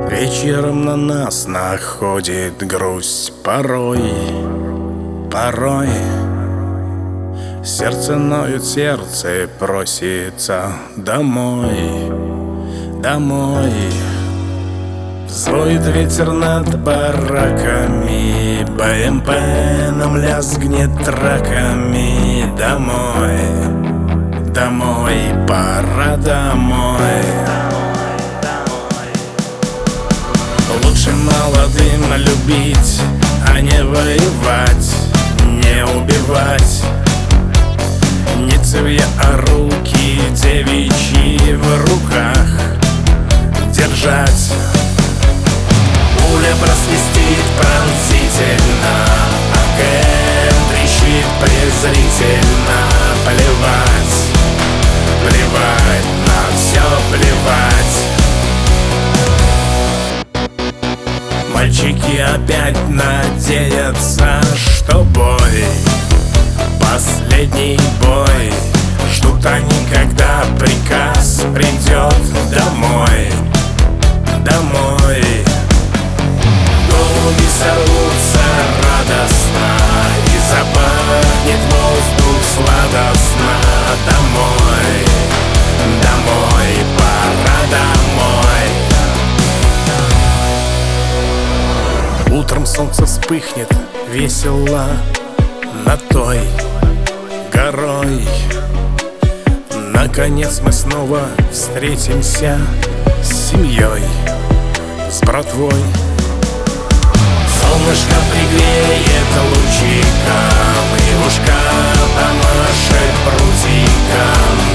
Вечером на нас находит грусть порой. Сердце ноет, сердце просится домой. Взвоет ветер над бараками, БМП нам лязгнет траками. Домой, пора домой. Лучше молодым любить, а не воевать, не убивать. Не цевья, а руки девичьи в руках держать. Пуля просвистит пронзительно, АКМ трещит презрительно. Плевать, на все плевать. Мальчики опять надеются, что бой, последний бой. Ждут они, когда приказ придет домой. Голуби сорвутся радостно, и запахнет воздух сладостно. Домой, пора домой. Утром солнце вспыхнет весело над той горой. Наконец мы снова встретимся с семьей, с братвой. Солнышко пригреет лучиком, и ушка помашет прутиком.